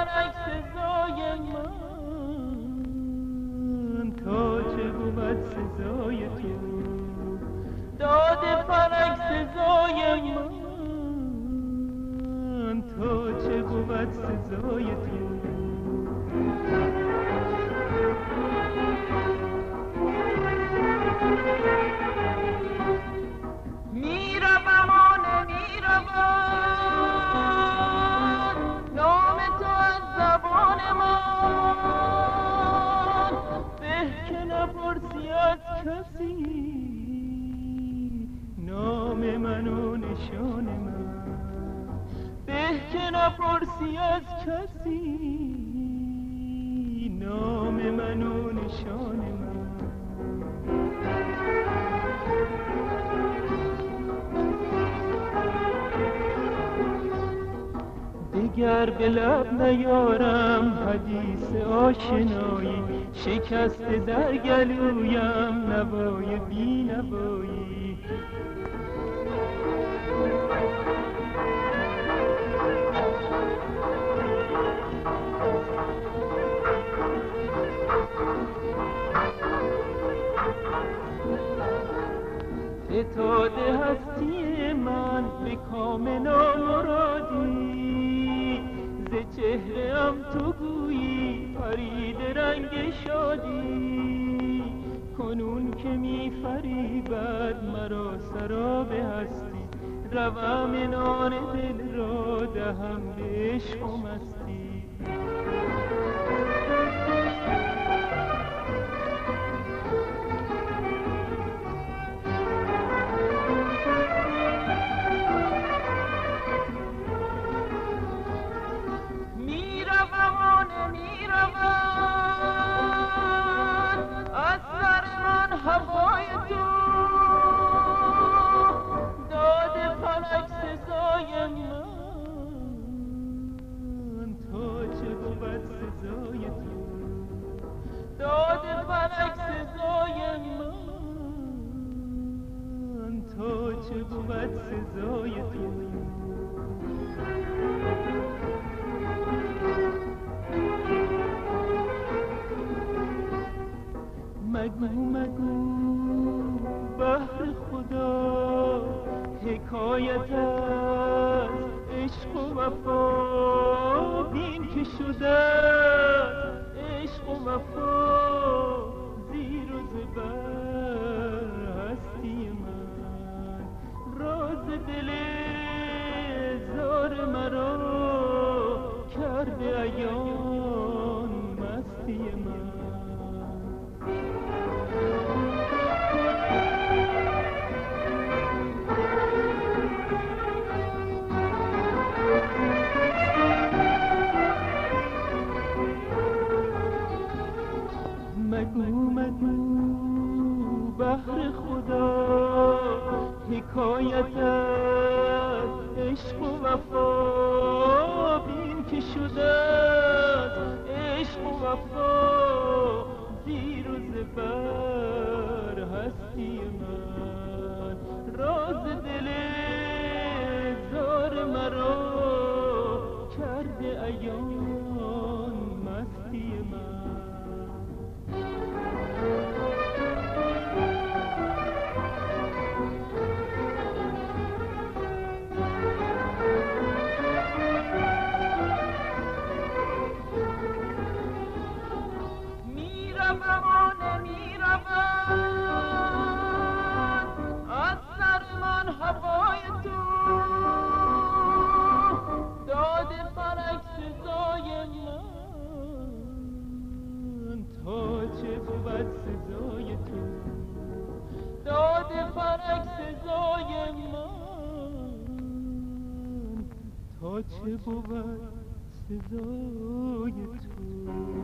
فلک سزای من، تا چه بود سزای تو. داد فلک سزای من، تا چه بود سزای تو. میروم و نمیروم نام تو از زبان من، به که نپرسی از کسی نام من و نشان من. به که نپرسی از کسی نام من و نشان من. دگر به لب نیارم حدیث آشنایی، شکسته در گلویم نوای بی نوایی. فتاده هستی من به کام نامرادی، ز چهره ام تو گویی پرید رنگ شادی. کنون که می فریبد مرا سراب هستی، روم نان دل را دهم به عشق و مستی. از سر من هوای تو، داد فلک سزای من، تا چه بود سزای تو. داد فلک سزای من، تا چه بود سزای تو. مگو مگو بهر خدا حکایت از عشق و وفا، بین که شده عشق و وفا زیر و زبر هستی من. راز دل زار مرا کرده عیان مستی من. مگو مگو بهر خدا حکایت از عشق و وفا، بین که شده عشق و وفا زیر و زبر هستی من. راز دل زار مرا کرده عیان مستی من. از سر من هوای تو، داد فلک سزای من، تا چه بود سزای تو. داد فلک سزای من، تا چه بود سزای تو.